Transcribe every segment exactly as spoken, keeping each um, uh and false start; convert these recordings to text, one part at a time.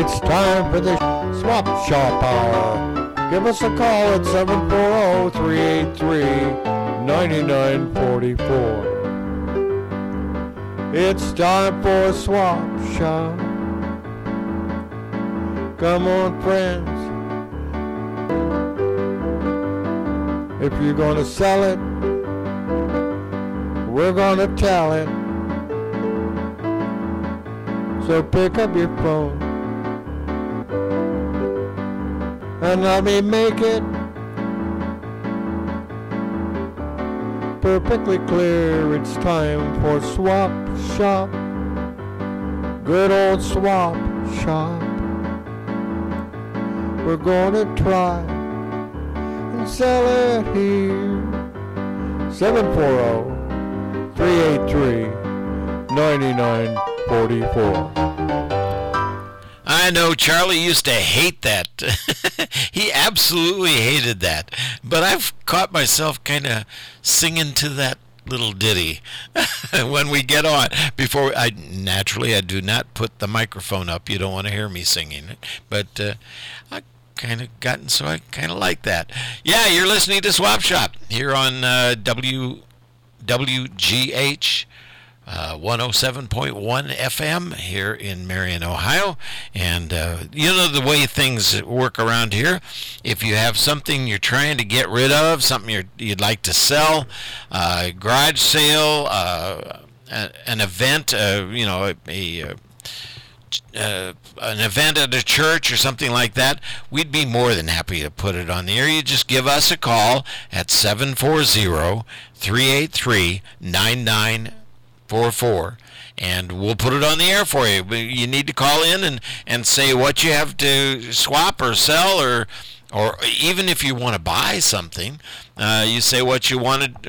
It's time for the Swap Shop Hour. Give us a call at seven four zero, three eight three, nine nine four four. It's time for Swap Shop. Come on, friends. If you're gonna sell it, we're gonna tell it. So pick up your phone and let me make it perfectly clear. It's time for Swap Shop. Good old Swap Shop. We're gonna try and sell it here. seven four zero, three eight three, nine nine four four. I know Charlie used to hate that. He absolutely hated that. But I've caught myself kind of singing to that little ditty when we get on. Before I naturally I do not put the microphone up. You don't want to hear me singing it. But uh, I kind of gotten so I kind of like that. Yeah, you're listening to Swap Shop here on uh, W W G H. Uh, one oh seven point one F M here in Marion, Ohio. And uh, you know the way things work around here. If you have something you're trying to get rid of, something you're, you'd like to sell, uh, garage sale, uh, a, an event, uh, you know, a, a uh, an event at a church or something like that, we'd be more than happy to put it on the air. You just give us a call at seven four zero, three eight three, nine nine four four, and we'll put it on the air for you. You need to call in and, and say what you have to swap or sell, or or even if you want to buy something, uh, you say what you wanted,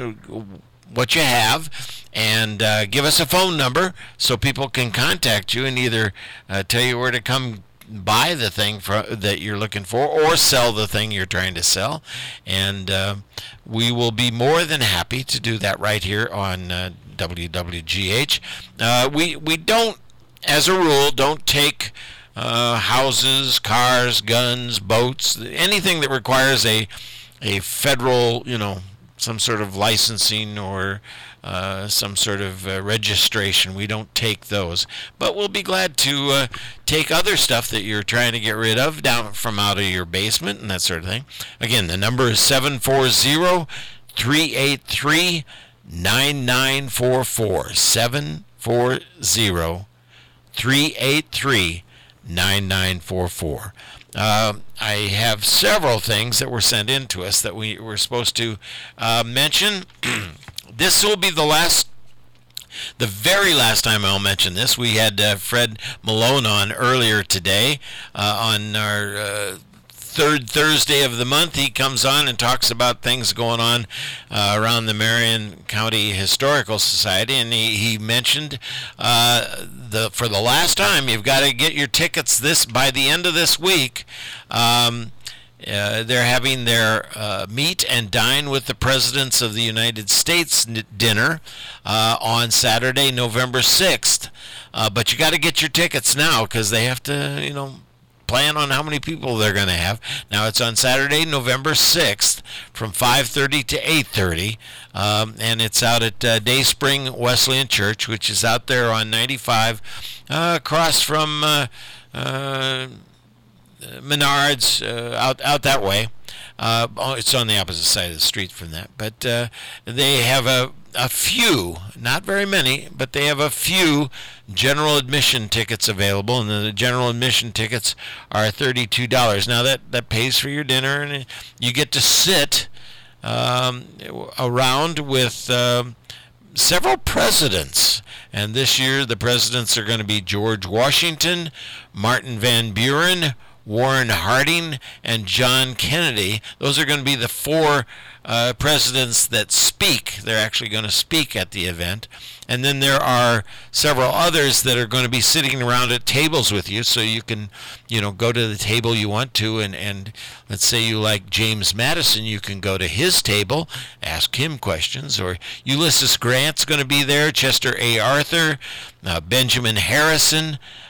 what you have, and uh, give us a phone number so people can contact you and either uh, tell you where to come buy the thing for, that you're looking for, or sell the thing you're trying to sell. And uh, we will be more than happy to do that right here on uh, W W G H. Uh, we we don't, as a rule, don't take uh, houses, cars, guns, boats, anything that requires a a federal, you know, some sort of licensing or uh, some sort of uh, registration. We don't take those, but we'll be glad to uh, take other stuff that you're trying to get rid of down from out of your basement and that sort of thing. Again, the number is seven four zero, three eight three, nine nine four four. seven four zero, three eight three, nine nine four four. Uh, I have several things that were sent in to us that we were supposed to uh, mention. This will be the last, the very last time I'll mention this. We had uh, Fred Malone on earlier today uh, on our uh, third Thursday of the month. He comes on and talks about things going on uh, around the Marion County Historical Society, and he, he mentioned uh, the for the last time, you've got to get your tickets this by the end of this week. Um, uh, they're having their uh, meet and dine with the presidents of the United States n- dinner uh, on Saturday, November sixth. Uh, but you got to get your tickets now because they have to, you know, plan on how many people they're going to have. Now, it's on Saturday, November sixth from five thirty to eight thirty, um, and it's out at uh, Dayspring Wesleyan Church, which is out there on ninety-five, uh, across from uh, uh, Menards, uh, out out that way. Uh, oh, it's on the opposite side of the street from that. But uh, they have a a few, not very many, but they have a few general admission tickets available, and the general admission tickets are thirty-two dollars. Now that, that pays for your dinner, and you get to sit um, around with um, several presidents. And this year the presidents are going to be George Washington, Martin Van Buren, Warren Harding, and John Kennedy. Those are going to be the four uh, presidents that speak. They're actually going to speak at the event. And then there are several others that are going to be sitting around at tables with you, so you can, you know, go to the table you want to, and, and let's say you like James Madison, you can go to his table, ask him questions. Or Ulysses Grant's going to be there, Chester A. Arthur, uh, Benjamin Harrison,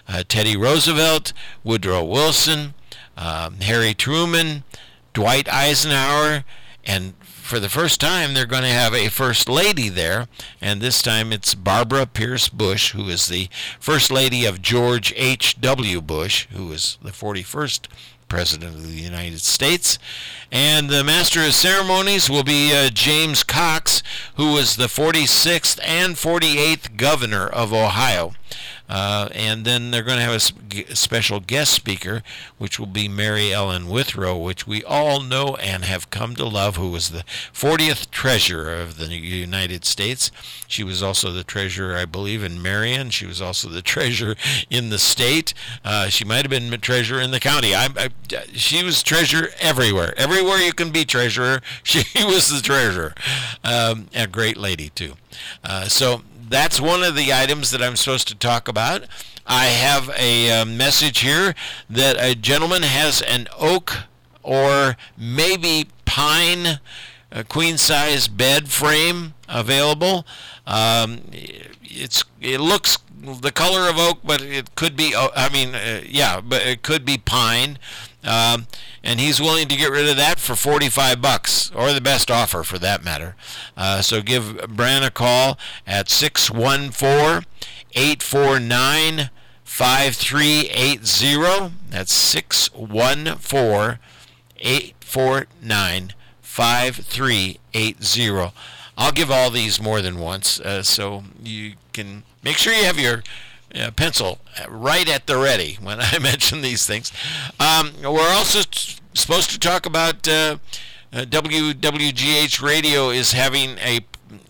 uh, Teddy Roosevelt, Woodrow Wilson, um, Harry Truman, Dwight Eisenhower, and for the first time they're going to have a First Lady there, and this time it's Barbara Pierce Bush, who is the First Lady of George H W. Bush, who was the forty-first President of the United States. And the Master of Ceremonies will be uh, James Cox, who was the forty-sixth and forty-eighth Governor of Ohio. Uh, and then they're going to have a, sp- a special guest speaker, which will be Mary Ellen Withrow, which we all know and have come to love, who was the fortieth Treasurer of the United States. She was also the Treasurer, I believe, in Marion. She was also the Treasurer in the state. Uh, she might have been the Treasurer in the county. I, I, she was Treasurer everywhere. Everywhere you can be Treasurer, she was the Treasurer. Um, a great lady, too. Uh, so that's one of the items that I'm supposed to talk about. I have a uh, message here that a gentleman has an oak or maybe pine uh, queen-size bed frame available. Um, it's it looks the color of oak, but it could be, I mean, uh, yeah, but it could be pine. Um, and he's willing to get rid of that for forty-five bucks, or the best offer for that matter. Uh, so give Bran a call at six one four, eight four nine, five three eight zero. That's six one four, eight four nine, five three eight zero. I'll give all these more than once, uh, so you can make sure you have your Uh, pencil right at the ready when I mention these things. Um, we're also t- supposed to talk about uh, uh, W W G H Radio is having a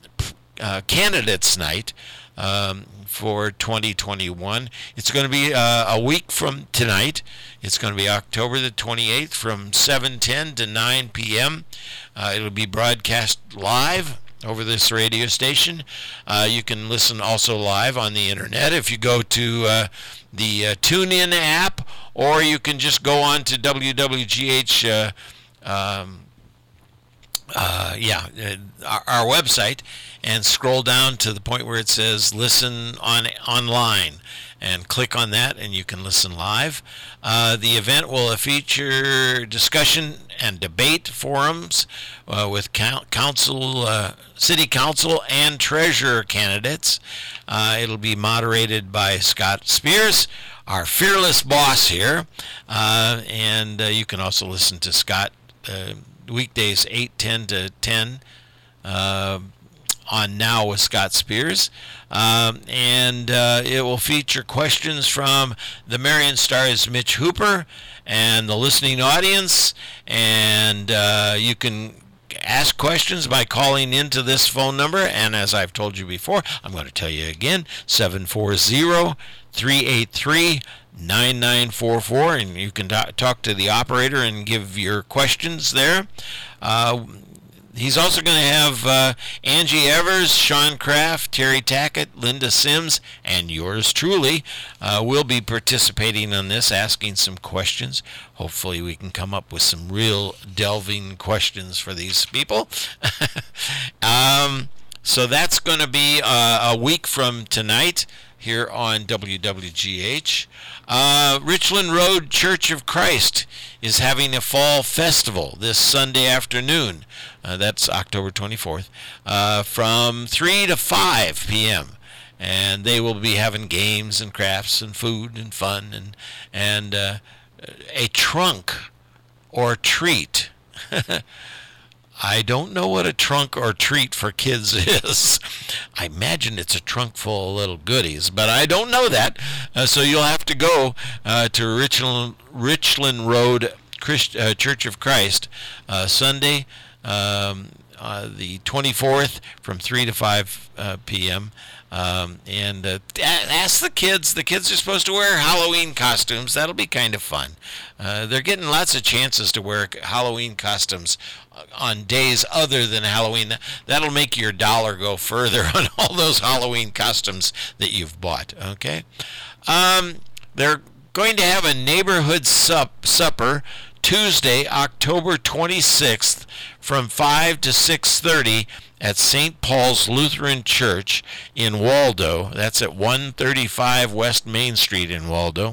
uh, candidates night um, for twenty twenty-one. It's going to be uh, a week from tonight. It's going to be October the twenty-eighth from seven ten to nine p.m. Uh, it'll be broadcast live over this radio station. Uh, you can listen also live on the internet if you go to uh, the uh, TuneIn app, or you can just go on to W W G H, uh, um, uh, yeah, uh, our, our website, and scroll down to the point where it says listen on online, and click on that, and you can listen live. Uh, the event will feature discussion and debate forums uh, with council, uh, city council and treasurer candidates. Uh, it'll be moderated by Scott Spears, our fearless boss here, uh, and uh, you can also listen to Scott uh, weekdays eight ten to ten. Uh, on Now with Scott Spears, um, and uh, it will feature questions from the Marion Star's Mitch Hooper and the listening audience, and uh, you can ask questions by calling into this phone number, and as I've told you before, I'm going to tell you again, seven four zero, three eight three, nine nine four four, and you can t- talk to the operator and give your questions there. Uh, He's also going to have uh, Angie Evers, Sean Kraft, Terry Tackett, Linda Sims, and yours truly uh, will be participating on this, asking some questions. Hopefully we can come up with some real delving questions for these people. um, so that's going to be uh, a week from tonight here on W W G H. Uh, Richland Road Church of Christ is having a fall festival this Sunday afternoon. Uh, that's October twenty-fourth, uh, from three to five p.m. And they will be having games and crafts and food and fun and, and uh, a trunk or treat. I don't know what a trunk or treat for kids is. I imagine it's a trunk full of little goodies, but I don't know that. Uh, so you'll have to go uh, to Richland, Richland Road Christ, uh, Church of Christ uh, Sunday, um, uh, the twenty-fourth, from three to five uh, p.m. Um, and uh, ask the kids. The kids are supposed to wear Halloween costumes. That'll be kind of fun. Uh, they're getting lots of chances to wear Halloween costumes on days other than Halloween. That'll make your dollar go further on all those Halloween costumes that you've bought. Okay. Um, they're going to have a neighborhood sup- supper Tuesday, October twenty-sixth, from five to six thirty at Saint Paul's Lutheran Church in Waldo. That's at one thirty-five West Main Street in Waldo.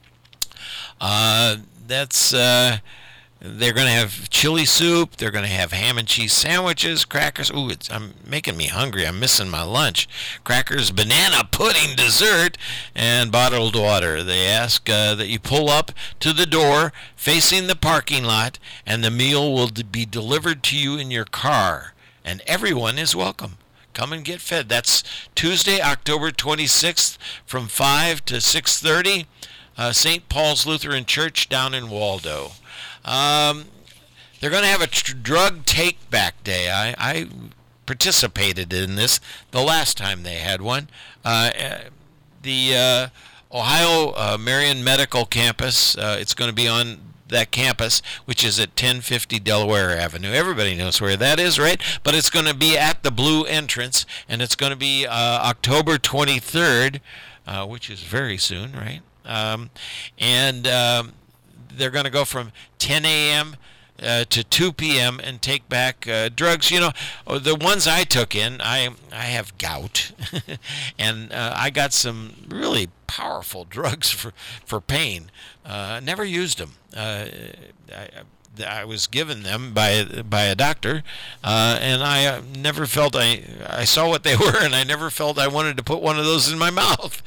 Uh, that's... Uh, They're going to have chili soup. They're going to have ham and cheese sandwiches, crackers. Ooh, it's, I'm making me hungry. I'm missing my lunch. Crackers, banana pudding dessert, and bottled water. They ask uh, that you pull up to the door facing the parking lot, and the meal will be delivered to you in your car. And everyone is welcome. Come and get fed. That's Tuesday, October twenty-sixth from five to six thirty. Uh, Saint Paul's Lutheran Church down in Waldo. Um, they're going to have a tr- drug take-back day. I, I participated in this the last time they had one. Uh, the uh, Ohio uh, Marion Medical Campus, uh, it's going to be on that campus, which is at ten fifty Delaware Avenue. Everybody knows where that is, right? But it's going to be at the Blue Entrance, and it's going to be uh, October twenty-third, uh, which is very soon, right? Um, and... Um, They're going to go from ten a.m. Uh, to two p.m. and take back uh, drugs. You know, the ones I took in, I I have gout, and uh, I got some really powerful drugs for, for pain. Uh, never used them. Uh, I, I was given them by by a doctor, uh, and I uh, never felt I I saw what they were, and I never felt I wanted to put one of those in my mouth.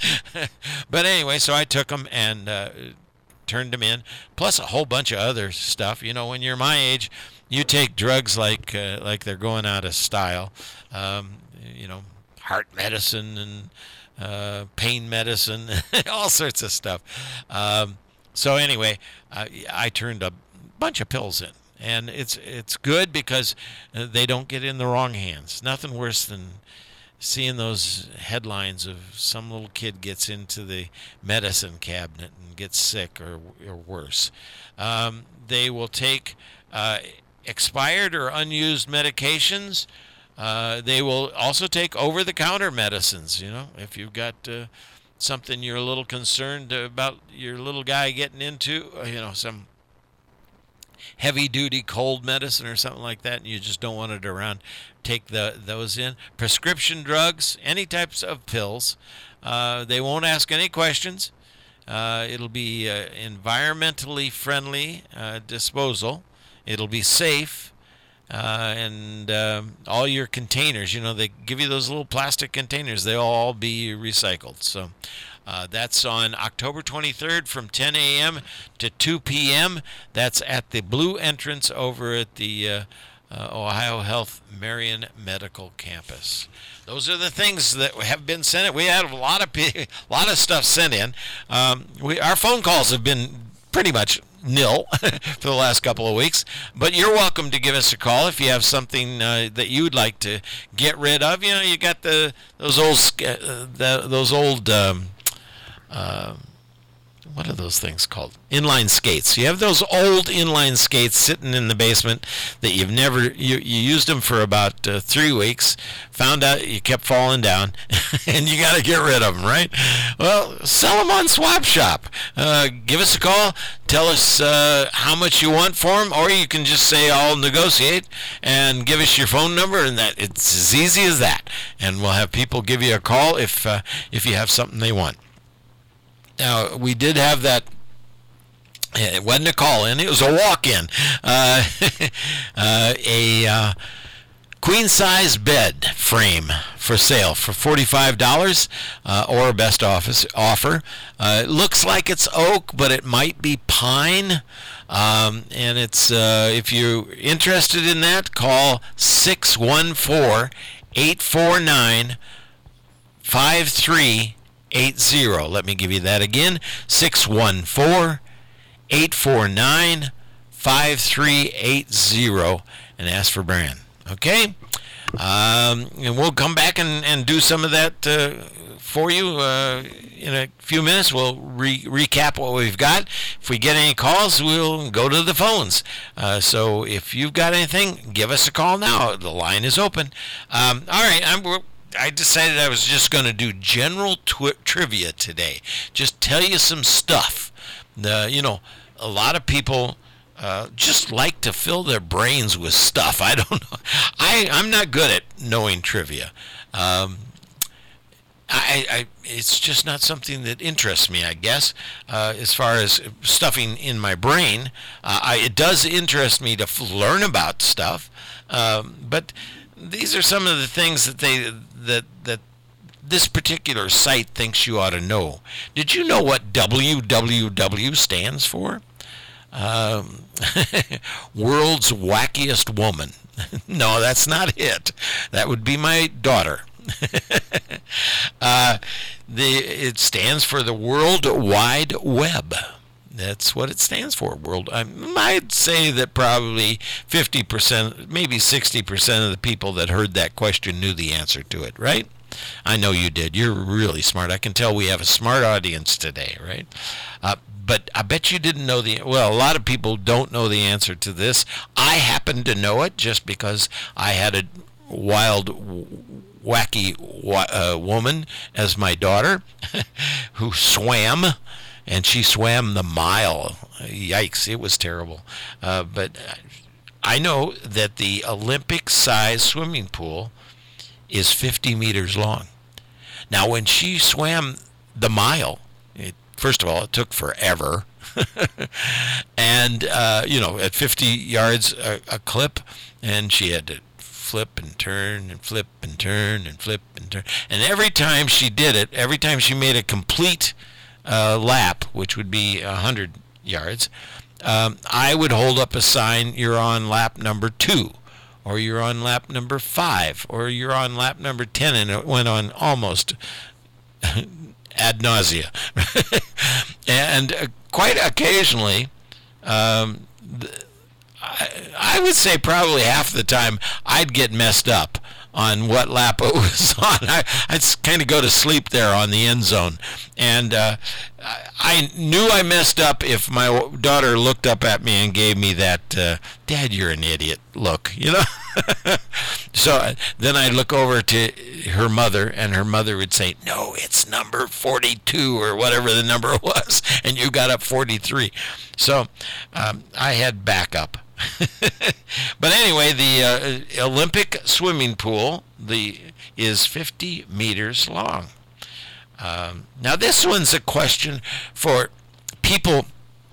But anyway, so I took them and uh, turned them in, plus a whole bunch of other stuff. You know, when you're my age, you take drugs like uh, like they're going out of style. Um, you know, heart medicine and uh, pain medicine, all sorts of stuff. Um, so anyway, I, I turned a bunch of pills in, and it's it's good because they don't get in the wrong hands. Nothing worse than seeing those headlines of some little kid gets into the medicine cabinet and gets sick or, or worse. Um, they will take uh, expired or unused medications. Uh, they will also take over-the-counter medicines. You know, if you've got uh, something you're a little concerned about your little guy getting into, uh, you know, some heavy-duty cold medicine or something like that, and you just don't want it around, take the those in. Prescription drugs, any types of pills. Uh, they won't ask any questions. Uh, it'll be uh, environmentally friendly uh, disposal. It'll be safe. Uh, and um, all your containers, you know, they give you those little plastic containers. They'll all be recycled. So uh, that's on October twenty-third from ten a.m. to two p.m. That's at the Blue Entrance over at the uh, uh, Ohio Health Marion Medical Campus. Those are the things that have been sent in. We had a lot of a lot of stuff sent in. Um, we our phone calls have been pretty much nil for the last couple of weeks, but you're welcome to give us a call if you have something uh, that you'd like to get rid of. You know, you got the those old uh, the, those old um, uh, what are those things called? Inline skates. You have those old inline skates sitting in the basement that you've never, you, you used them for about uh, three weeks, found out you kept falling down, and you got to get rid of them, right? Well, sell them on Swap Shop. Uh, give us a call. Tell us uh, how much you want for them, or you can just say, I'll negotiate, and give us your phone number, and that it's as easy as that. And we'll have people give you a call if uh, if you have something they want. Now, we did have that, it wasn't a call-in, it was a walk-in, uh, uh, a uh, queen-size bed frame for sale for forty-five dollars, uh, or a best office offer. Uh, it looks like it's oak, but it might be pine, um, and it's uh, if you're interested in that, call six one four, eight four nine, five three eight zero. Let me give you that again. six one four, eight four nine, five three eight zero and ask for Brian. Okay? Um, and we'll come back and, and do some of that uh, for you uh, in a few minutes. We'll re- recap what we've got. If we get any calls, we'll go to the phones. Uh, so if you've got anything, give us a call now. The line is open. Um, all right. I'm, we're, I decided I was just going to do general twi- trivia today. Just tell you some stuff. Uh, you know, a lot of people uh, just like to fill their brains with stuff. I don't know. I, I'm not good at knowing trivia. Um, I, I, it's just not something that interests me, I guess, uh, as far as stuffing in my brain. Uh, I, it does interest me to f- learn about stuff, um, but these are some of the things that they that that this particular site thinks you ought to know. Did you know what W W W stands for? Um, World's Wackiest Woman. No, that's not it. That would be my daughter. uh, the it stands for the World Wide Web. That's what it stands for. World. I might say that probably fifty percent, maybe sixty percent of the people that heard that question knew the answer to it, right? I know you did. You're really smart. I can tell we have a smart audience today, right? Uh, but I bet you didn't know the, well, a lot of people don't know the answer to this. I happen to know it just because I had a wild, wacky uh, woman as my daughter who swam, and she swam the mile. Yikes, it was terrible. Uh, but I know that the Olympic-sized swimming pool is fifty meters long. Now, when she swam the mile, it, first of all, it took forever. and, uh, you know, at fifty yards a, a clip, and she had to flip and turn and flip and turn and flip and turn. And every time she did it, every time she made a complete uh, lap, which would be one hundred yards, um, I would hold up a sign, you're on lap number two, or you're on lap number five, or you're on lap number ten, and it went on almost ad nausea. and uh, quite occasionally, um, th- I, I would say probably half the time I'd get messed up on what lap it was on. I, I'd kind of go to sleep there on the end zone. And uh, I knew I messed up if my daughter looked up at me and gave me that, uh, Dad, you're an idiot look, you know? So uh, then I'd look over to her mother, and her mother would say, no, it's number forty-two or whatever the number was, and you got up forty-three. So um, I had backup. But anyway, the uh, Olympic swimming pool the is fifty meters long. Um, now, this one's a question for people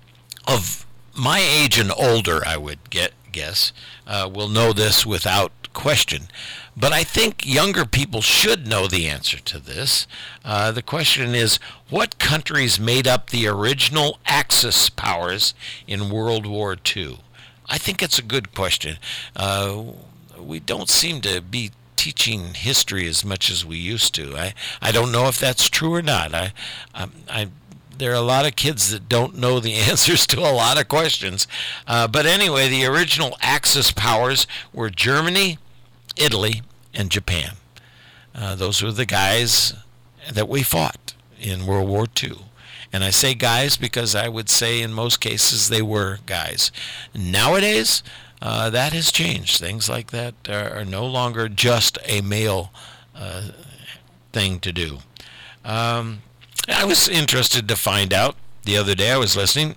of my age and older, I would get, guess, uh, will know this without question. But I think younger people should know the answer to this. Uh, the question is, what countries made up the original Axis powers in World War Two? I think it's a good question. Uh, we don't seem to be teaching history as much as we used to. I, I don't know if that's true or not. I, I, I there are a lot of kids that don't know the answers to a lot of questions. Uh, but anyway, the original Axis powers were Germany, Italy, and Japan. Uh, those were the guys that we fought in World War Two. And I say guys because I would say in most cases they were guys. Nowadays, uh, that has changed. Things like that are, are no longer just a male uh, thing to do. Um, I was interested to find out the other day. I was listening.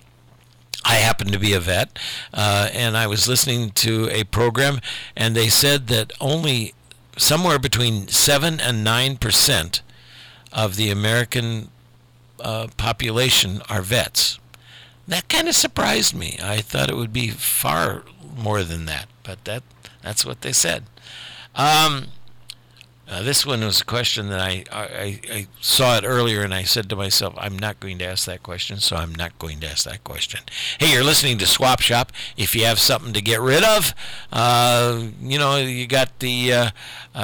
I happen to be a vet, uh, and I was listening to a program, and they said that only somewhere between seven and nine percent of the American Uh, population are vets. That kind of surprised me. I thought it would be far more than that, but that that's what they said. Um, uh, this one was a question that I, I, I saw it earlier, and I said to myself, I'm not going to ask that question, so I'm not going to ask that question. Hey, you're listening to Swap Shop. If you have something to get rid of, uh, you know, you got the uh, uh,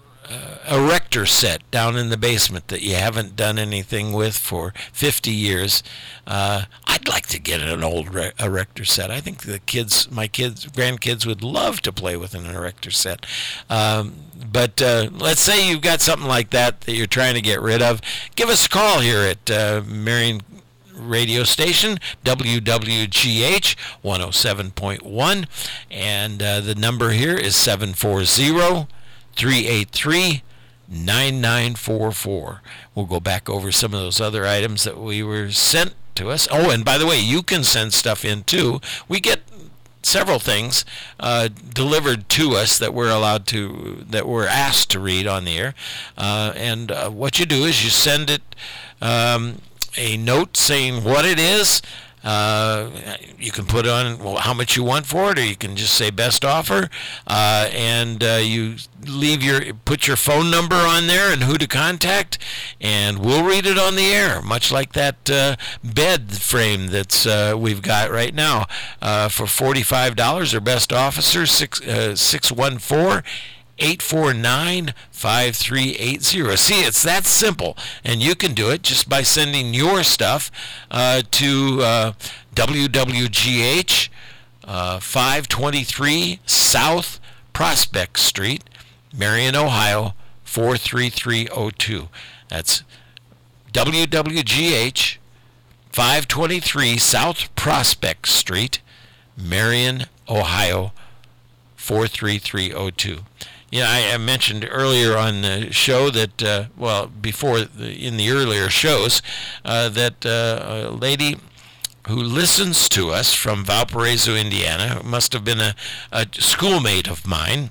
Uh, erector set down in the basement that you haven't done anything with for fifty years. Uh, I'd like to get an old re- erector set. I think the kids, my kids, grandkids would love to play with an erector set. Um, but uh, let's say you've got something like that that you're trying to get rid of. Give us a call here at uh, Marion radio station, W W G H one oh seven point one, and uh, the number here is seven four zero, three eight three, nine nine four four. We'll go back over some of those other items that we were sent to us. Oh, and by the way, you can send stuff in too. We get several things uh, delivered to us that we're allowed to, that we're asked to read on the air. Uh, and uh, what you do is you send it um, a note saying what it is. Uh, you can put on well, how much you want for it, or you can just say best offer, uh, and uh, you leave your put your phone number on there and who to contact, and we'll read it on the air, much like that uh, bed frame that's uh, we've got right now uh, for forty-five dollars. Or best officer six uh, six one four. eight four nine, five three eight zero. See, it's that simple, and you can do it just by sending your stuff uh, to uh, W W G H, uh, five twenty-three South Prospect Street, Marion, Ohio, four three three zero two. That's W W G H, five twenty-three South Prospect Street, Marion, Ohio, four three three zero two. Yeah, I, I mentioned earlier on the show that, uh, well, before the, in the earlier shows, uh, that uh, a lady who listens to us from Valparaiso, Indiana, must have been a, a schoolmate of mine,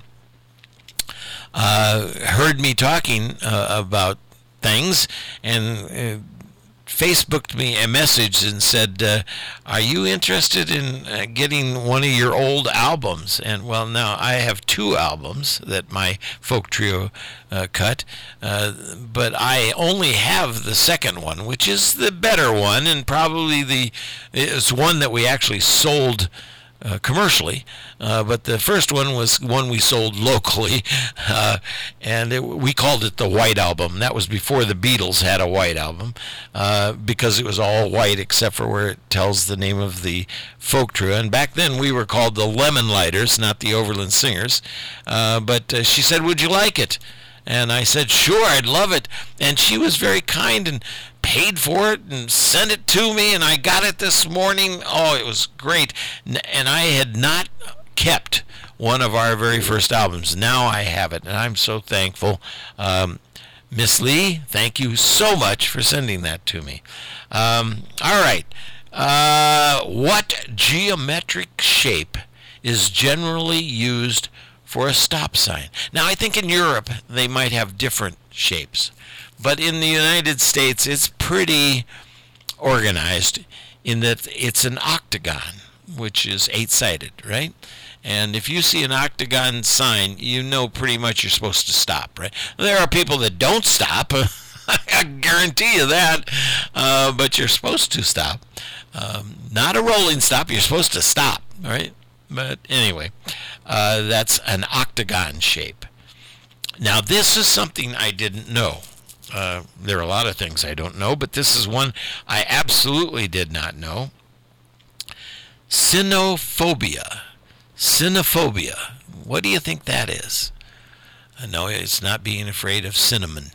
uh, heard me talking uh, about things and uh, Facebooked me a message and said, uh, are you interested in uh, getting one of your old albums? And, well, now I have two albums that my folk trio uh, cut, uh, but I only have the second one, which is the better one, and probably the it's one that we actually sold Uh, commercially, uh, but the first one was one we sold locally, uh, and it, we called it the White Album. That was before the Beatles had a White Album, uh, because it was all white except for where it tells the name of the folk trio. And back then we were called the Lemon Lighters, not the Overland Singers. Uh, but uh, she said, would you like it? And I said, sure, I'd love it. And she was very kind and paid for it and sent it to me, and I got it this morning. Oh, it was great. And I had not kept one of our very first albums. Now I have it, and I'm so thankful. Um, Miss Lee, thank you so much for sending that to me. Um, all right. Uh, what geometric shape is generally used for a stop sign? Now, I think in Europe they might have different shapes, but in the United States it's pretty organized in that it's an octagon, which is eight-sided, right? And if you see an octagon sign, you know pretty much you're supposed to stop, right? There are people that don't stop. I guarantee you that, uh, but you're supposed to stop. Um, not a rolling stop. You're supposed to stop, right? But anyway, uh, that's an octagon shape. Now, this is something I didn't know. Uh, there are a lot of things I don't know, but this is one I absolutely did not know. Cynophobia. Cynophobia. What do you think that is? Uh, no, it's not being afraid of cinnamon.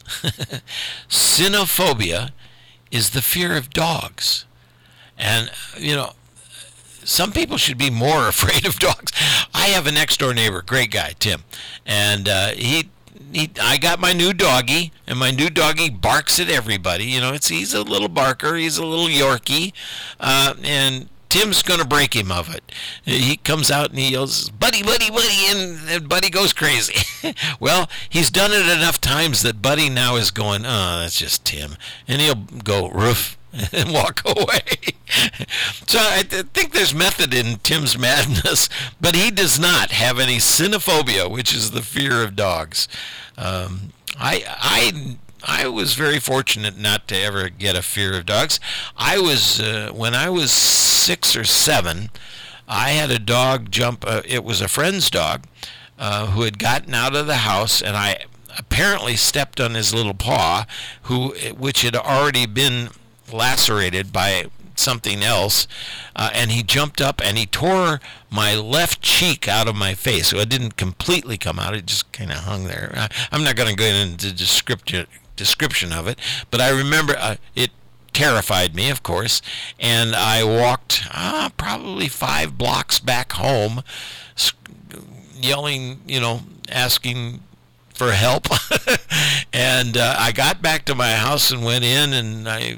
Cynophobia is the fear of dogs. And, you know, some people should be more afraid of dogs. I have a next-door neighbor, great guy, Tim, and uh, he, he, I got my new doggie, and my new doggie barks at everybody. You know, it's he's a little barker, he's a little Yorkie, uh, and Tim's going to break him of it. He comes out and he yells, Buddy, Buddy, Buddy, and, and Buddy goes crazy. Well, he's done it enough times that Buddy now is going, oh, that's just Tim, and he'll go, roof, and walk away. So I th- think there's method in Tim's madness, but he does not have any cynophobia, which is the fear of dogs. Um, I I I was very fortunate not to ever get a fear of dogs. I was uh, when I was six or seven, I had a dog jump. Uh, it was a friend's dog uh, who had gotten out of the house, and I apparently stepped on his little paw, who which had already been lacerated by something else, uh, and he jumped up and he tore my left cheek out of my face. So it didn't completely come out, it just kind of hung there. I, I'm not going to go into description description of it, but I remember uh, it terrified me, of course, and I walked uh, probably five blocks back home, yelling, you know, asking for help. And uh, I got back to my house and went in, and I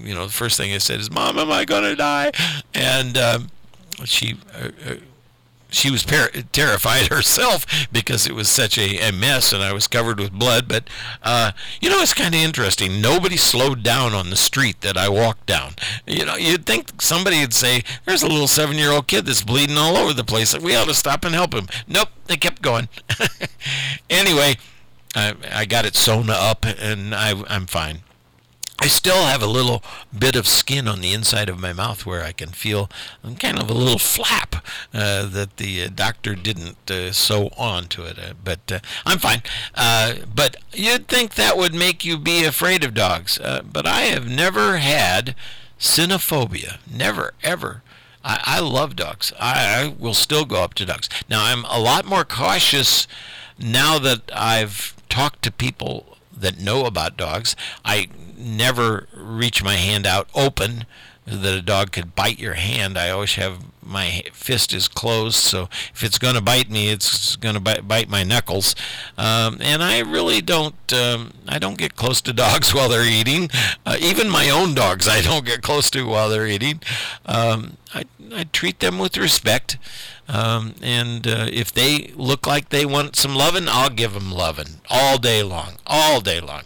you know, the first thing I said is, "Mom, am I going to die?" And um, she uh, uh, she was par- terrified herself because it was such a, a mess, and I was covered with blood. But uh, you know, it's kind of interesting. Nobody slowed down on the street that I walked down. You know, you'd think somebody would say, "There's a little seven-year-old kid that's bleeding all over the place. We ought to stop and help him." Nope, they kept going. Anyway, I, I got it sewn up, and I, I'm fine. I still have a little bit of skin on the inside of my mouth where I can feel kind of a little flap uh, that the uh, doctor didn't uh, sew onto it. Uh, but uh, I'm fine. Uh, but you'd think that would make you be afraid of dogs. Uh, but I have never had cynophobia. Never, ever. I, I love dogs. I, I will still go up to dogs. Now, I'm a lot more cautious now that I've talked to people that know about dogs. I never reach my hand out open that a dog could bite your hand. I always have my fist is closed, so if it's going to bite me, it's going to bite, bite my knuckles. Um, and I really don't. Um, I don't get close to dogs while they're eating. Uh, even my own dogs, I don't get close to while they're eating. Um, I I treat them with respect. Um, and uh, if they look like they want some loving, I'll give them loving all day long, all day long.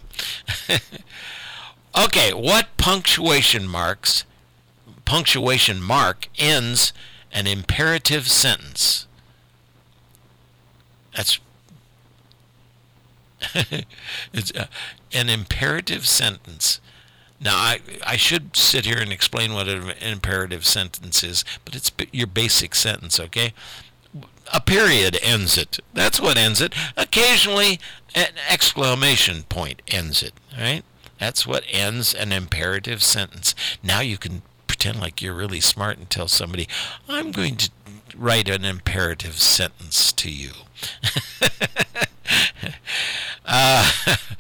Okay, what punctuation marks, punctuation mark ends an imperative sentence? That's it's uh, an imperative sentence. Now, I, I should sit here and explain what an imperative sentence is, but it's your basic sentence, okay? A period ends it. That's what ends it. Occasionally, an exclamation point ends it, right? That's what ends an imperative sentence. Now you can pretend like you're really smart and tell somebody, "I'm going to write an imperative sentence to you." uh,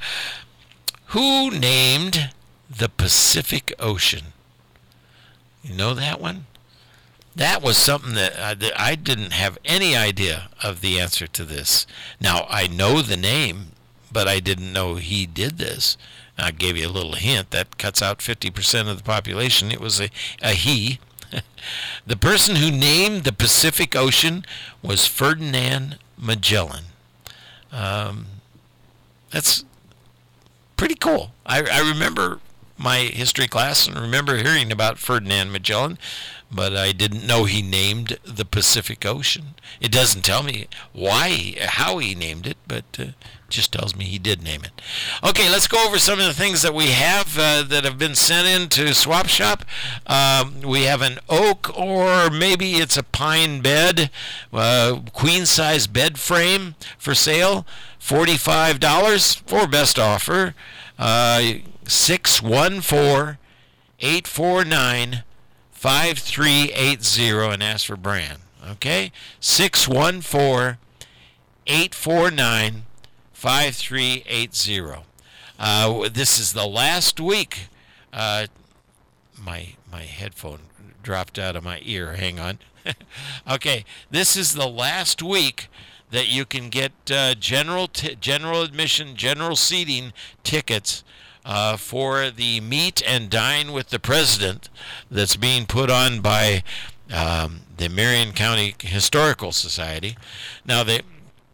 who named the Pacific Ocean? You know that one? That was something that I, that I didn't have any idea of the answer to this. Now, I know the name, but I didn't know he did this. I gave you a little hint. That cuts out fifty percent of the population. It was a, a he. The person who named the Pacific Ocean was Ferdinand Magellan. Um, that's pretty cool. I, I remember my history class and remember hearing about Ferdinand Magellan, but I didn't know he named the Pacific Ocean. It doesn't tell me why, how he named it, but uh, just tells me he did name it. Okay, let's go over some of the things that we have uh, that have been sent in to Swap Shop. Um, we have an oak, or maybe it's a pine bed, uh, queen-size bed frame for sale, forty-five dollars for best offer. Uh, six one four, eight four nine, five three eight zero and ask for Bran. Okay? six one four, eight four nine, five three eight zero. Uh, this is the last week. Uh, my my headphone dropped out of my ear. Hang on. Okay, this is the last week that you can get uh, general t- general admission, general seating tickets uh, for the Meet and Dine with the President that's being put on by um, the Marion County Historical Society. Now, they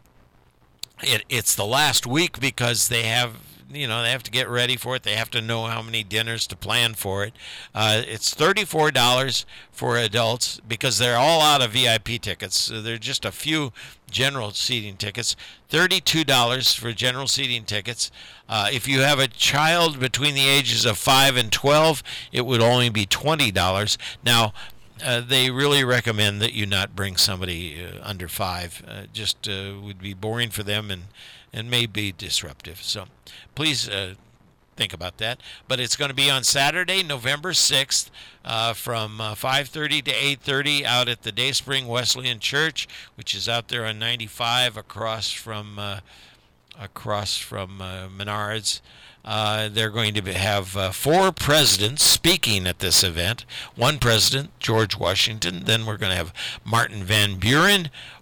it, it's the last week because they have, you know, they have to get ready for it. They have to know how many dinners to plan for it. Uh, it's thirty-four dollars for adults because they're all out of V I P tickets. So there are just a few general seating tickets. thirty-two dollars for general seating tickets. Uh, if you have a child between the ages of five and twelve, it would only be twenty dollars. Now, Uh, they really recommend that you not bring somebody uh, under five. Uh, just uh, would be boring for them and, and may be disruptive. So please uh, think about that. But it's going to be on Saturday, November sixth, uh, from uh, five thirty to eight thirty out at the Dayspring Wesleyan Church, which is out there on ninety-five across from uh, across from uh, Menards. Uh, they're going to have uh, four presidents speaking at this event. One president, George Washington. Then we're going to have Martin Van Buren,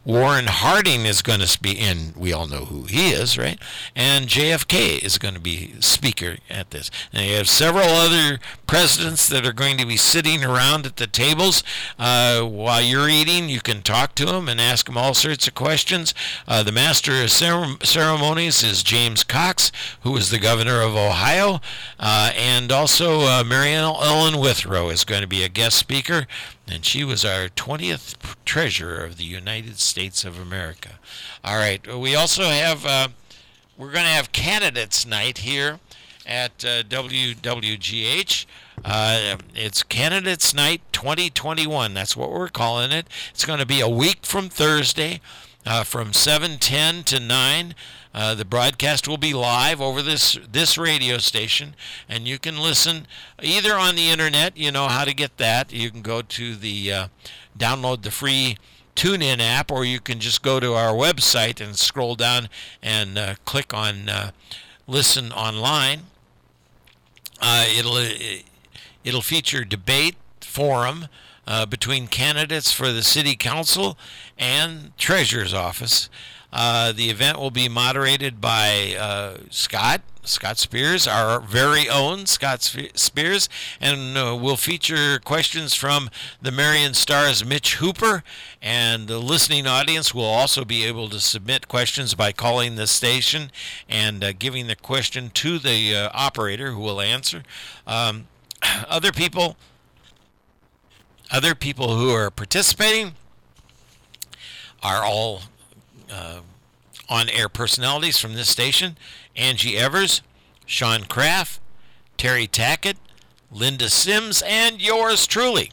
Warren Harding is going to be in. We all know who he is, right? And J F K is going to be speaker at this. And you have several other presidents that are going to be sitting around at the tables uh, while you're eating. You can talk to them and ask them all sorts of questions. Uh, the master of cere- ceremonies is James Cox, who is the governor of Ohio, uh, and also uh, Mary Ellen Withrow is going to be a guest speaker, and she was our twentieth treasurer of the United States of America. All right, we also have, uh, we're going to have candidates night here at uh, W W G H. Uh, it's Candidates Night twenty twenty-one. That's what we're calling it. It's going to be a week from Thursday uh, from seven ten to nine. Uh, the broadcast will be live over this this radio station, and you can listen either on the internet. You know how to get that. You can go to the uh, download the free TuneIn app, or you can just go to our website and scroll down and uh, click on uh, Listen Online. Uh, it'll it'll feature debate forum uh, between candidates for the city council and treasurer's office. Uh, the event will be moderated by uh, Scott, Scott Spears, our very own Scott Spears, and uh, will feature questions from the Marion Star's Mitch Hooper, and the listening audience will also be able to submit questions by calling the station and uh, giving the question to the uh, operator who will answer. Um, other people, other people who are participating are all Uh, on-air personalities from this station: Angie Evers, Sean Kraft, Terry Tackett, Linda Sims, and yours truly.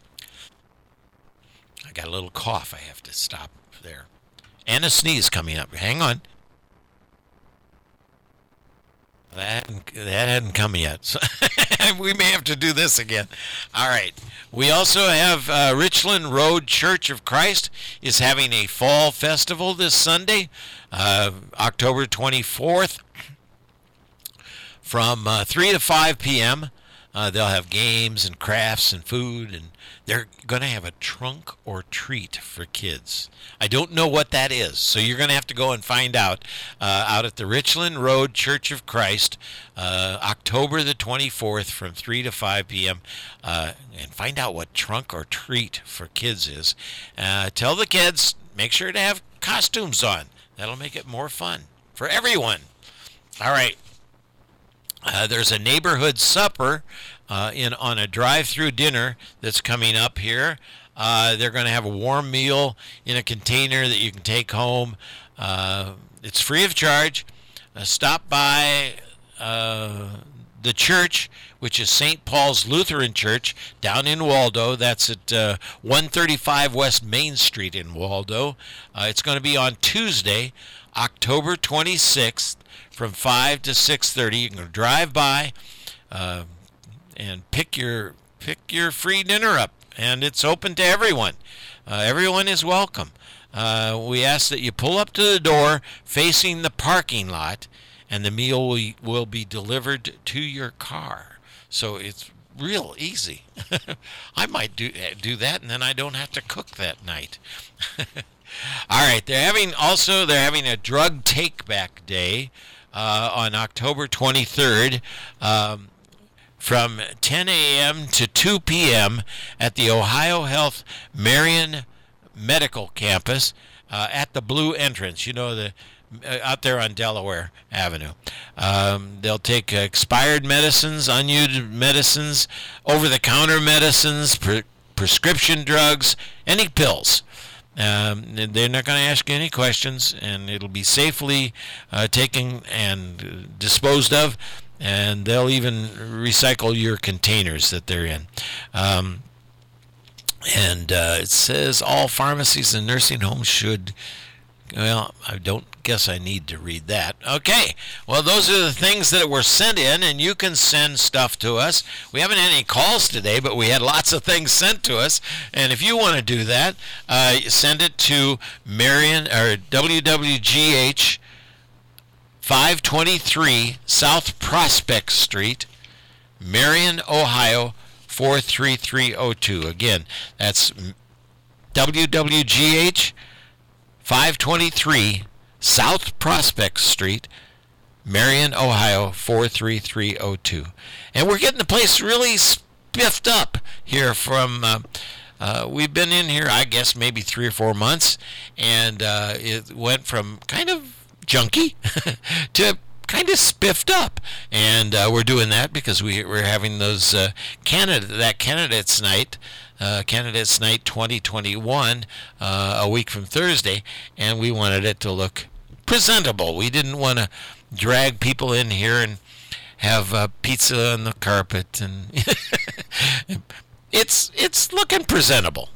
I got a little cough. I have to stop there. And a sneeze coming up. Hang on. That hadn't, that hadn't come yet. So we may have to do this again. All right. We also have uh, Richland Road Church of Christ is having a fall festival this Sunday, uh, October twenty-fourth, from uh, three to five p.m. Uh, they'll have games and crafts and food, and they're going to have a trunk or treat for kids. I don't know what that is, so you're going to have to go and find out uh, out at the Richland Road Church of Christ, uh, October the twenty-fourth from three to five p.m., uh, and find out what trunk or treat for kids is. Uh, tell the kids, make sure to have costumes on. That'll make it more fun for everyone. All right. Uh, there's a neighborhood supper uh, in on a drive-through dinner that's coming up here. Uh, they're going to have a warm meal in a container that you can take home. Uh, it's free of charge. Uh, stop by uh, the church, which is Saint Paul's Lutheran Church down in Waldo. That's at uh, one thirty-five West Main Street in Waldo. Uh, it's going to be on Tuesday, October twenty-sixth, from five to six thirty. You can drive by uh, and pick your pick your free dinner up, and it's open to everyone. Uh, everyone is welcome. Uh, we ask that you pull up to the door facing the parking lot, and the meal will, will be delivered to your car. So it's real easy. I might do do that, and then I don't have to cook that night. All right, they're having also they're having a drug take-back day uh, on October twenty-third um, from ten a.m. to two p.m. at the Ohio Health Marion Medical Campus uh, at the Blue Entrance. You know, the uh, out there on Delaware Avenue. Um, they'll take uh, expired medicines, unused medicines, over-the-counter medicines, pre- prescription drugs, any pills. Um, they're not going to ask you any questions, and it'll be safely uh, taken and disposed of, and they'll even recycle your containers that they're in. Um, and uh, it says all pharmacies and nursing homes should, well, I don't guess I need to read that. Okay, well, those are the things that were sent in, and you can send stuff to us. We haven't had any calls today, but we had lots of things sent to us, and if you want to do that, uh, send it to Marion or W W G H five twenty-three South Prospect Street, Marion, Ohio four three three oh two. Again, that's W W G H five twenty-three South Prospect Street, Marion, Ohio, four three three oh two. And we're getting the place really spiffed up here from, uh, uh, we've been in here, I guess, maybe three or four months, and uh, it went from kind of junky to kind of spiffed up. And uh, we're doing that because we, we're having those uh, candidate, that candidates night, uh, candidates night twenty twenty-one, uh, a week from Thursday, and we wanted it to look presentable. We didn't want to drag people in here and have uh, pizza on the carpet, and it's it's looking presentable.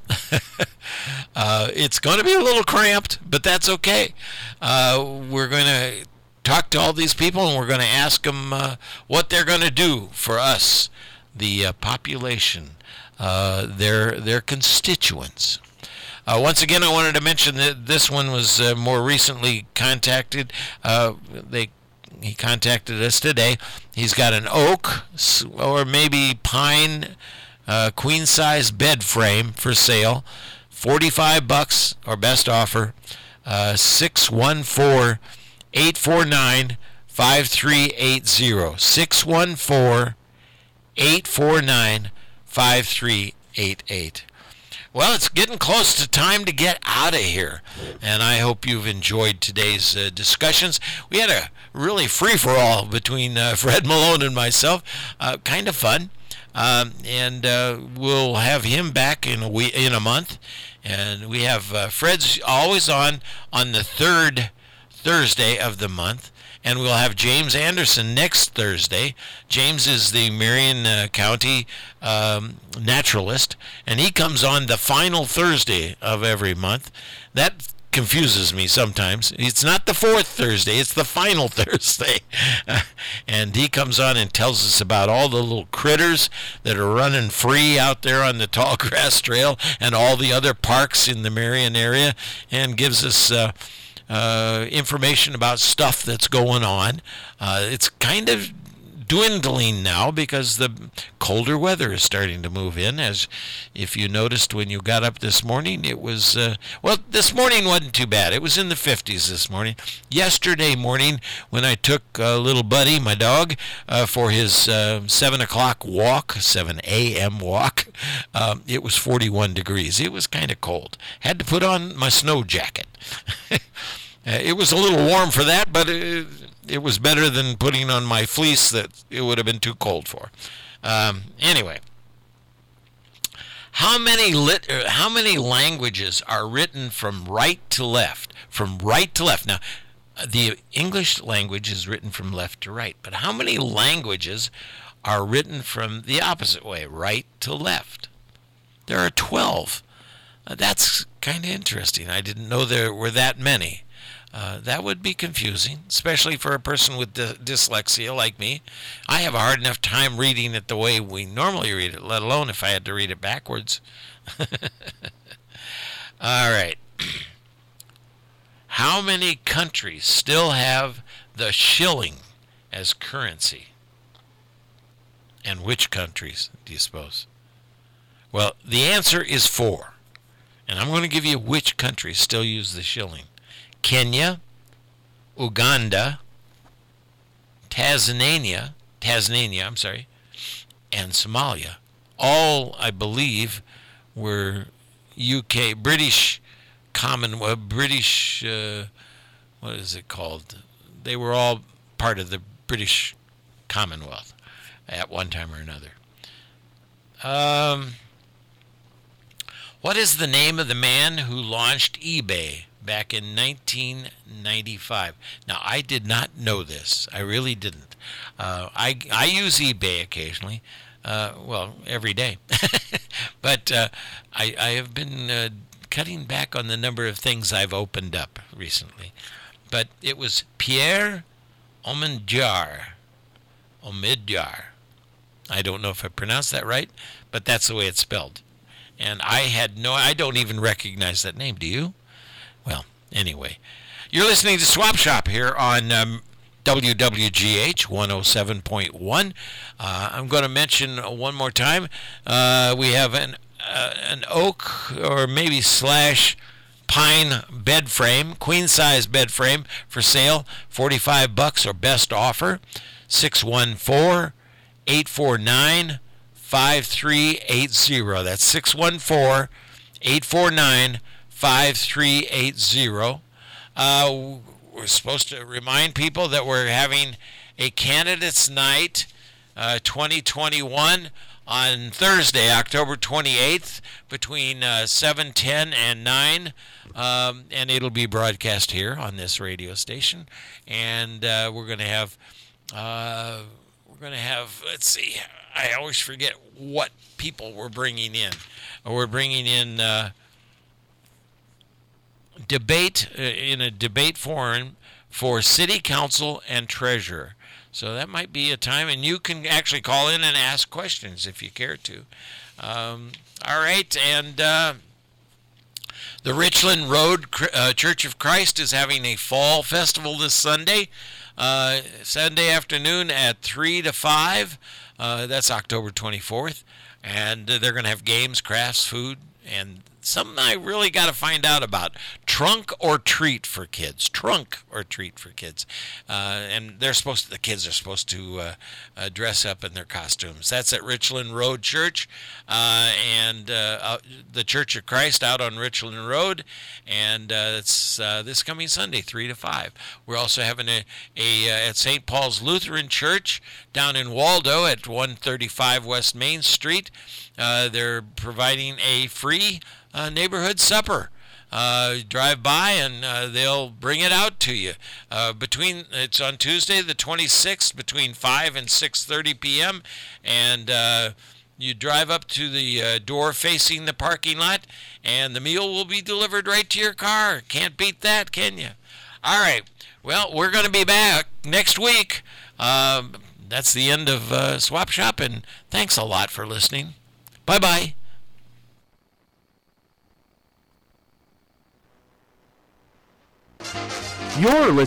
uh, it's going to be a little cramped, but that's okay. Uh, we're going to talk to all these people, and we're going to ask them uh, what they're going to do for us, the uh, population, uh, their their constituents. Uh, once again, I wanted to mention that this one was uh, more recently contacted. Uh, they he contacted us today. He's got an oak or maybe pine uh, queen size bed frame for sale, forty-five bucks or best offer. Uh, six one four, eight four nine, five three eight zero. six one four, eight four nine, five three eight eight. Well, it's getting close to time to get out of here, and I hope you've enjoyed today's uh, discussions. We had a really free-for-all between uh, Fred Malone and myself, uh, kind of fun, um, and uh, we'll have him back in a week, in a month, and we have uh, Fred's always on on the third Thursday of the month. And we'll have James Anderson next Thursday. James is the Marion uh, County um, naturalist, and he comes on the final Thursday of every month. That confuses me sometimes. It's not the fourth Thursday, it's the final Thursday. And he comes on and tells us about all the little critters that are running free out there on the Tall Grass Trail and all the other parks in the Marion area, and gives us Uh, Uh, information about stuff that's going on. Uh, it's kind of dwindling now because the colder weather is starting to move in. As if you noticed when you got up this morning, it was, uh, well, this morning wasn't too bad. It was in the fifties this morning. Yesterday morning, when I took uh, little Buddy, my dog, uh, for his uh, seven o'clock walk, seven a.m. walk, um, it was forty-one degrees. It was kind of cold. Had to put on my snow jacket. Uh, it was a little warm for that, but it, it was better than putting on my fleece that it would have been too cold for. Um, anyway, how many lit, how many languages are written from right to left? From right to left. Now, the English language is written from left to right, but how many languages are written from the opposite way, right to left? There are twelve. Uh, that's kind of interesting. I didn't know there were that many. Uh, that would be confusing, especially for a person with dy- dyslexia like me. I have a hard enough time reading it the way we normally read it, let alone if I had to read it backwards. All right. How many countries still have the shilling as currency? And which countries, do you suppose? Well, the answer is four. And I'm going to give you which countries still use the shilling. Kenya, Uganda, Tasmania, Tasmania, I'm sorry, and Somalia. All, I believe, were U K, British Commonwealth, British, uh, what is it called? They were all part of the British Commonwealth at one time or another. Um, what is the name of the man who launched eBay back in nineteen ninety-five? Now, I did not know this. I really didn't. Uh, I, I use eBay occasionally. Uh, well, every day. But uh, I, I have been uh, cutting back on the number of things I've opened up recently. But it was Pierre Omidyar. Omidyar. I don't know if I pronounced that right, but that's the way it's spelled. And I had no, I don't even recognize that name. Do you? Well, anyway. You're listening to Swap Shop here on um, W W G H one oh seven point one. Uh, I'm going to mention one more time. Uh, we have an uh, an oak or maybe slash pine bed frame, queen size bed frame for sale, forty-five bucks or best offer. six one four, eight four nine, five three eight zero. That's six one four, eight four nine, five three eight zero. Uh, we're supposed to remind people that we're having a candidates night uh, twenty twenty-one on Thursday, October twenty-eighth, between uh, seven ten and nine, um, and it'll be broadcast here on this radio station. And uh, we're going to have, uh, we're going to have. Let's see, I always forget what people we're bringing in. We're bringing in uh, debate uh, in a debate forum for city council and treasurer. So that might be a time, and you can actually call in and ask questions if you care to. Um, all right, and uh, the Richland Road uh, Church of Christ is having a fall festival this Sunday, uh, Sunday afternoon at three to five. Uh, that's October twenty-fourth, and uh, they're going to have games, crafts, food, and something I really got to find out about. Trunk or treat for kids. Trunk or treat for kids. Uh, and they're supposed to, the kids are supposed to uh, uh, dress up in their costumes. That's at Richland Road Church uh, and uh, uh, the Church of Christ out on Richland Road. And uh, it's uh, this coming Sunday, three to five. We're also having a, a uh, at Saint Paul's Lutheran Church down in Waldo at one thirty-five West Main Street. Uh, they're providing a free uh, neighborhood supper. Uh, drive by and uh, they'll bring it out to you. Uh, between it's on Tuesday the twenty-sixth between five and six thirty p.m. and uh, you drive up to the uh, door facing the parking lot, and the meal will be delivered right to your car. Can't beat that, can you? All right. Well, we're going to be back next week. Um, that's the end of uh, Swap Shop, and thanks a lot for listening. Bye bye. You're listening